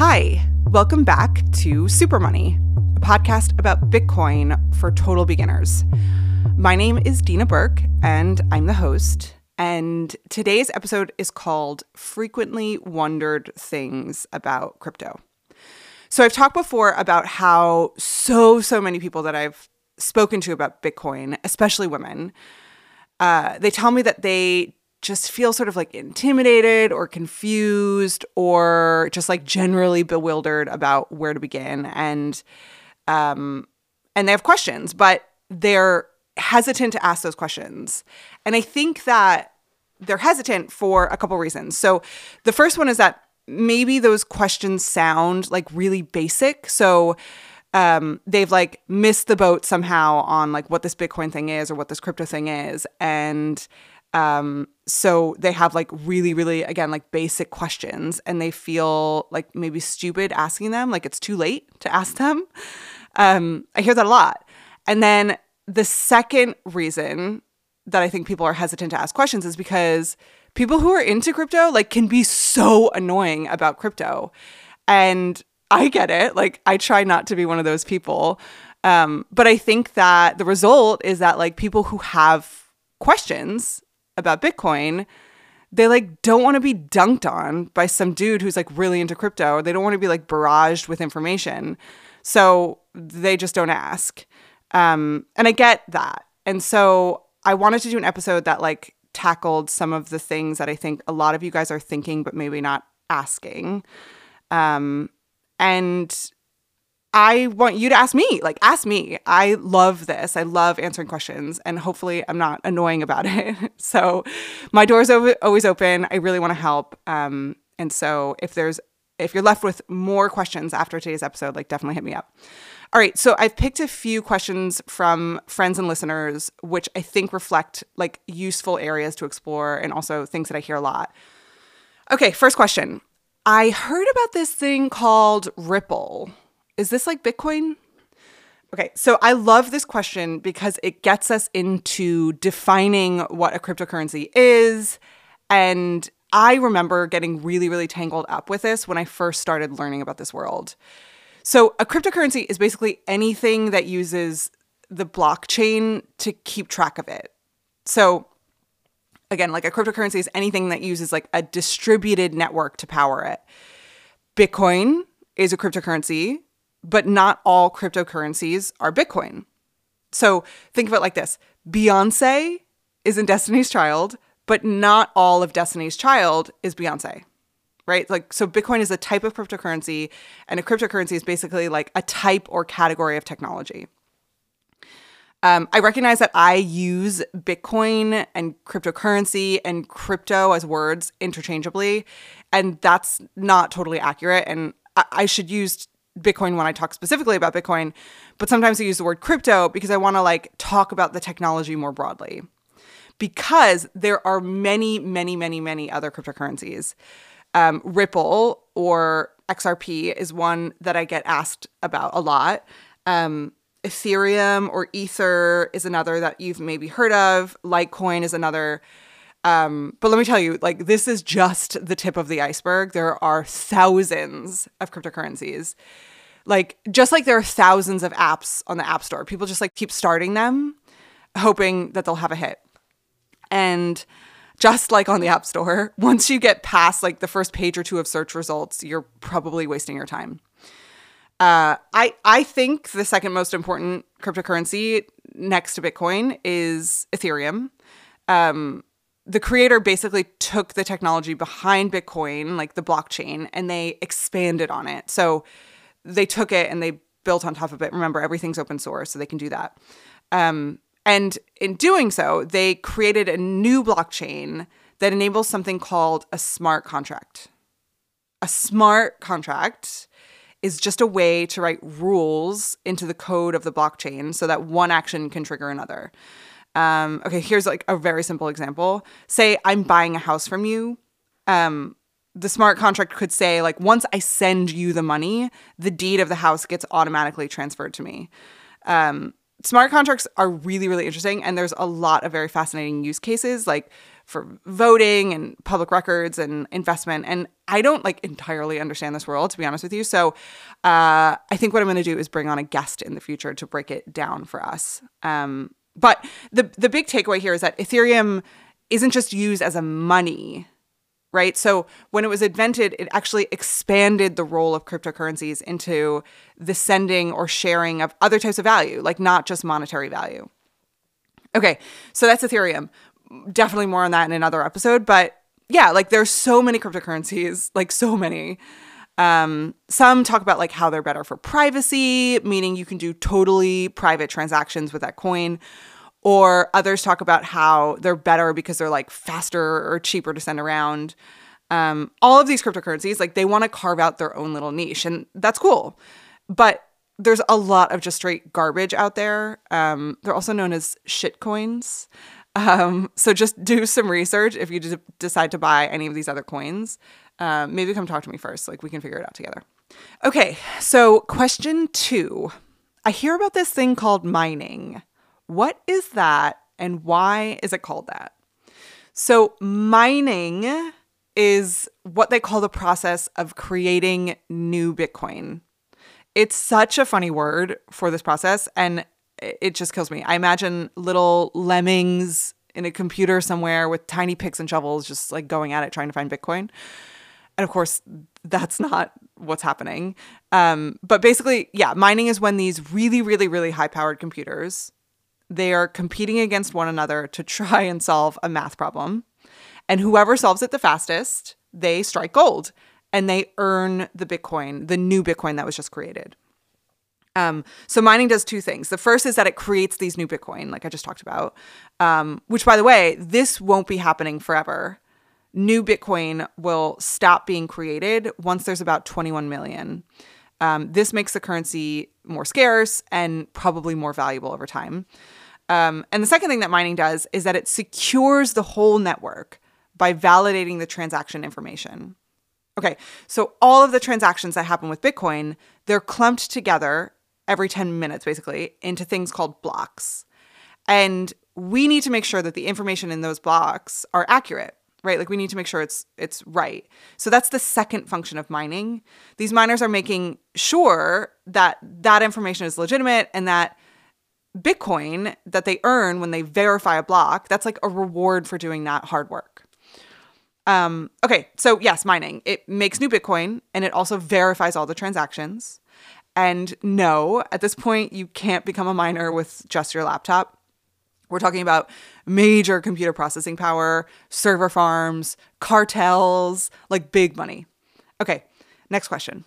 Hi, welcome back to Super Money, a podcast about Bitcoin for total beginners. My name is Dina Burke, and I'm the host. And today's episode is called Frequently Wondered Things About Crypto. So I've talked before about how so many people that I've spoken to about Bitcoin, especially women, they tell me that they just feel sort of like intimidated or confused or just like generally bewildered about where to begin. And they have questions, but they're hesitant to ask those questions. And I think that they're hesitant for a couple reasons. So the first one is that maybe those questions sound like really basic. So they've like missed the boat somehow on like what this Bitcoin thing is or what this crypto thing is. And so they have like really, again, like basic questions, and they feel like maybe stupid asking them, like it's too late to ask them. I hear that a lot. And then the second reason that I think people are hesitant to ask questions is because people who are into crypto like can be so annoying about crypto. And I get it. Like I try not to be one of those people. But I think that the result is that like people who have questions about Bitcoin, they like don't want to be dunked on by some dude who's like really into crypto, or they don't want to be like barraged with information. So they just don't ask. And I get that. And so I wanted to do an episode that like tackled some of the things that I think a lot of you guys are thinking, but maybe not asking. And I want you to ask me. I love this. I love answering questions, and hopefully I'm not annoying about it. So my door's always open. I really want to help. And so if you're left with more questions after today's episode, like definitely hit me up. All right. So I've picked a few questions from friends and listeners, which I think reflect like useful areas to explore and also things that I hear a lot. Okay. First question. I heard about this thing called Ripple. Is this like Bitcoin? Okay, so I love this question because it gets us into defining what a cryptocurrency is. And I remember getting really tangled up with this when I first started learning about this world. So a cryptocurrency is basically anything that uses the blockchain to keep track of it. So again, like a cryptocurrency is anything that uses like a distributed network to power it. Bitcoin is a cryptocurrency, but not all cryptocurrencies are Bitcoin. So think of it like this. Beyonce is in Destiny's Child, but not all of Destiny's Child is Beyonce, right? Like, so Bitcoin is a type of cryptocurrency, and a cryptocurrency is basically like a type or category of technology. I recognize that I use Bitcoin and cryptocurrency and crypto as words interchangeably, and that's not totally accurate. And I should use Bitcoin when I talk specifically about Bitcoin, but sometimes I use the word crypto because I want to like talk about the technology more broadly, because there are many other cryptocurrencies. Ripple or XRP is one that I get asked about a lot. Ethereum or Ether is another that you've maybe heard of. Litecoin is another. But let me tell you, like, this is just the tip of the iceberg. There are thousands of cryptocurrencies. Like, just like there are thousands of apps on the App Store. People just like keep starting them, hoping that they'll have a hit. And just like on the App Store, once you get past like the first page or two of search results, you're probably wasting your time. I think the second most important cryptocurrency next to Bitcoin is Ethereum. The creator basically took the technology behind Bitcoin, like the blockchain, and they expanded on it. So they took it and they built on top of it. Remember, everything's open source, so they can do that. And in doing so, they created a new blockchain that enables something called a smart contract. A smart contract is just a way to write rules into the code of the blockchain so that one action can trigger another. Okay, here's like a very simple example. Say I'm buying a house from you. The smart contract could say, like, once I send you the money, the deed of the house gets automatically transferred to me. Smart contracts are really interesting, and there's a lot of very fascinating use cases. Like, for voting and public records and investment. And I don't like entirely understand this world, to be honest with you. So I think what I'm going to do is bring on a guest in the future to break it down for us. But the big takeaway here is that Ethereum isn't just used as a money, right? So when it was invented, it actually expanded the role of cryptocurrencies into the sending or sharing of other types of value, like not just monetary value. Okay, so that's Ethereum. Definitely more on that in another episode. But yeah, like there's so many cryptocurrencies, like so many. Some talk about like how they're better for privacy, meaning you can do totally private transactions with that coin. Or others talk about how they're better because they're like faster or cheaper to send around. All of these cryptocurrencies, like they want to carve out their own little niche, and that's cool. But there's a lot of just straight garbage out there. They're also known as shit coins. So just do some research if you decide to buy any of these other coins. Maybe come talk to me first. Like we can figure it out together. Okay, so question 2. I hear about this thing called mining. What is that and why is it called that? So mining is what they call the process of creating new Bitcoin. It's such a funny word for this process, and it just kills me. I imagine little lemmings in a computer somewhere with tiny picks and shovels just like going at it trying to find Bitcoin. And of course, that's not what's happening. But basically, yeah, mining is when these really, really, really high-powered computers, they are competing against one another to try and solve a math problem. And whoever solves it the fastest, they strike gold. And they earn the Bitcoin, the new Bitcoin that was just created. So mining does 2 things. The first is that it creates these new Bitcoin, like I just talked about, which, by the way, this won't be happening forever. New Bitcoin will stop being created once there's about 21 million. This makes the currency more scarce and probably more valuable over time. And the second thing that mining does is that it secures the whole network by validating the transaction information. Okay, so all of the transactions that happen with Bitcoin, they're clumped together every 10 minutes, basically, into things called blocks. And we need to make sure that the information in those blocks are accurate, right? Like we need to make sure it's right. So that's the second function of mining. These miners are making sure that that information is legitimate and that Bitcoin that they earn when they verify a block, that's like a reward for doing that hard work. Okay, so yes, mining. It makes new Bitcoin and it also verifies all the transactions. And no, at this point, you can't become a miner with just your laptop. We're talking about major computer processing power, server farms, cartels, like big money. Okay, next question.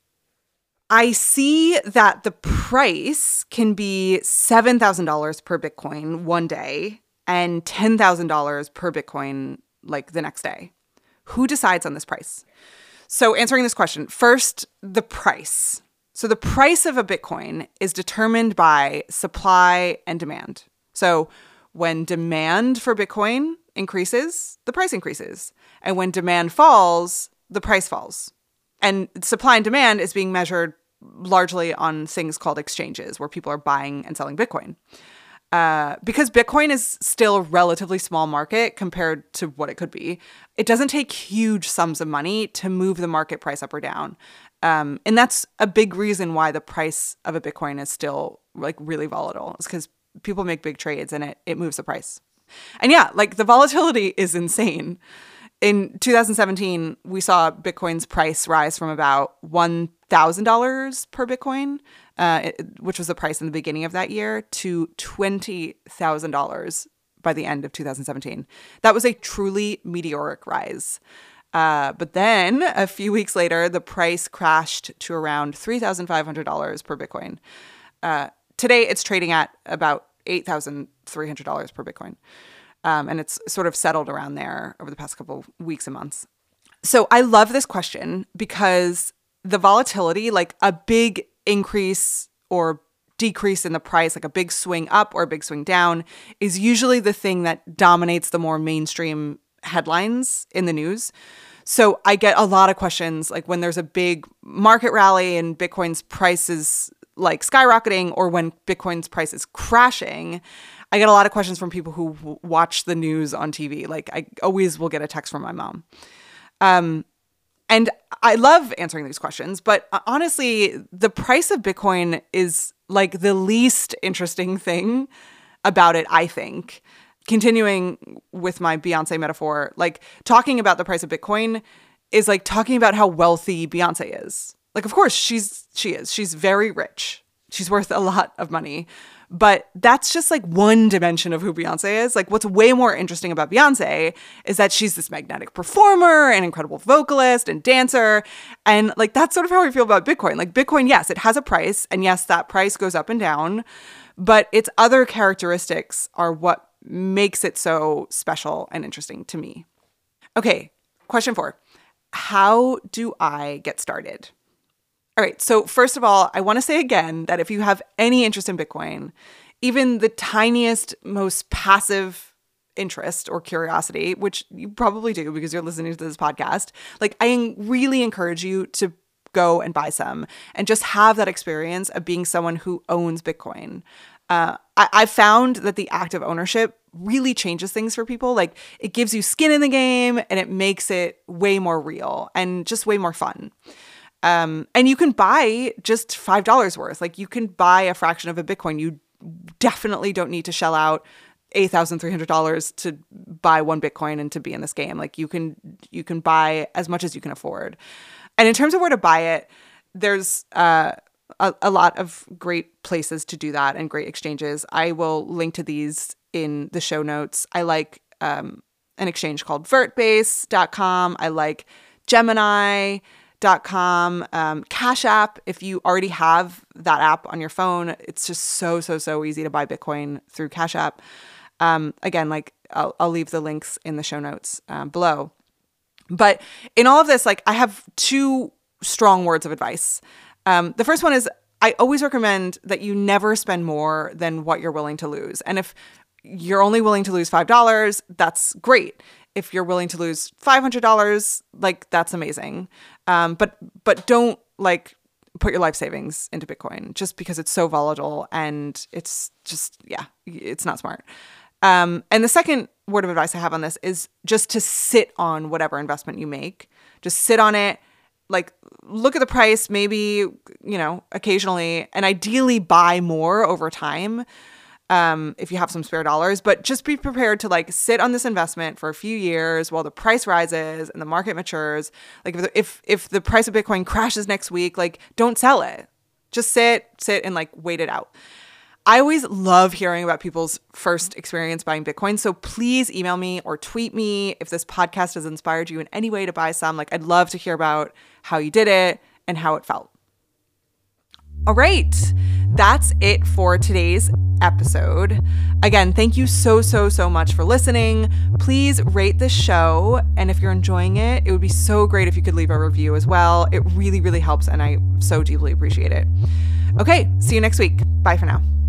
I see that the price can be $7,000 per Bitcoin one day and $10,000 per Bitcoin like the next day. Who decides on this price? So answering this question, first, the price. So the price of a Bitcoin is determined by supply and demand. So when demand for Bitcoin increases, the price increases. And when demand falls, the price falls. And supply and demand is being measured largely on things called exchanges, where people are buying and selling Bitcoin. Because Bitcoin is still a relatively small market compared to what it could be, it doesn't take huge sums of money to move the market price up or down. And that's a big reason why the price of a Bitcoin is still like really volatile. It's because people make big trades and it moves the price. And yeah, like the volatility is insane. In 2017, we saw Bitcoin's price rise from about $1,000 per Bitcoin, which was the price in the beginning of that year, to $20,000 by the end of 2017. That was a truly meteoric rise. But then a few weeks later, the price crashed to around $3,500 per Bitcoin. Today, it's trading at about $8,300 per Bitcoin. And it's sort of settled around there over the past couple of weeks and months. So I love this question because the volatility, like a big increase or decrease in the price, like a big swing up or a big swing down, is usually the thing that dominates the more mainstream headlines in the news. So I get a lot of questions like when there's a big market rally and Bitcoin's price is like skyrocketing, or when Bitcoin's price is crashing. I get a lot of questions from people who watch the news on TV. Like I always will get a text from my mom. And I love answering these questions, but honestly, the price of Bitcoin is like the least interesting thing about it, I think. Continuing with my Beyonce metaphor, like talking about the price of Bitcoin is like talking about how wealthy Beyonce is. Like, of course, she is. She's very rich. She's worth a lot of money. But that's just like one dimension of who Beyonce is. Like what's way more interesting about Beyonce is that she's this magnetic performer and incredible vocalist and dancer. And like that's sort of how I feel about Bitcoin. Like Bitcoin, yes, it has a price. And yes, that price goes up and down. But its other characteristics are what makes it so special and interesting to me. Okay, question 4. How do I get started? All right, so first of all, I want to say again that if you have any interest in Bitcoin, even the tiniest, most passive interest or curiosity, which you probably do because you're listening to this podcast, like I really encourage you to go and buy some and just have that experience of being someone who owns Bitcoin. I found that the act of ownership really changes things for people. Like it gives you skin in the game and it makes it way more real and just way more fun. And you can buy just $5 worth. Like you can buy a fraction of a Bitcoin. You definitely don't need to shell out $8,300 to buy one Bitcoin and to be in this game. Like you can buy as much as you can afford. And in terms of where to buy it, there's a lot of great places to do that and great exchanges. I will link to these in the show notes. I like an exchange called vertbase.com. I like Gemini.com, Cash App. If you already have that app on your phone, it's just so easy to buy Bitcoin through Cash App. Again, like I'll leave the links in the show notes below. But in all of this, like I have 2 strong words of advice. The first one is I always recommend that you never spend more than what you're willing to lose. And if you're only willing to lose $5, that's great. If you're willing to lose $500, like that's amazing. But don't like put your life savings into Bitcoin just because it's so volatile and it's just, it's not smart. And the second word of advice I have on this is just to sit on whatever investment you make. Just sit on it. Like look at the price, maybe, occasionally, and ideally buy more over time if you have some spare dollars. But just be prepared to like sit on this investment for a few years while the price rises and the market matures. Like if the price of Bitcoin crashes next week, like don't sell it. Just sit and like wait it out. I always love hearing about people's first experience buying Bitcoin. So please email me or tweet me if this podcast has inspired you in any way to buy some. Like I'd love to hear about how you did it and how it felt. All right. That's it for today's episode. Again, thank you so much for listening. Please rate this show. And if you're enjoying it, it would be so great if you could leave a review as well. It really helps and I so deeply appreciate it. Okay. See you next week. Bye for now.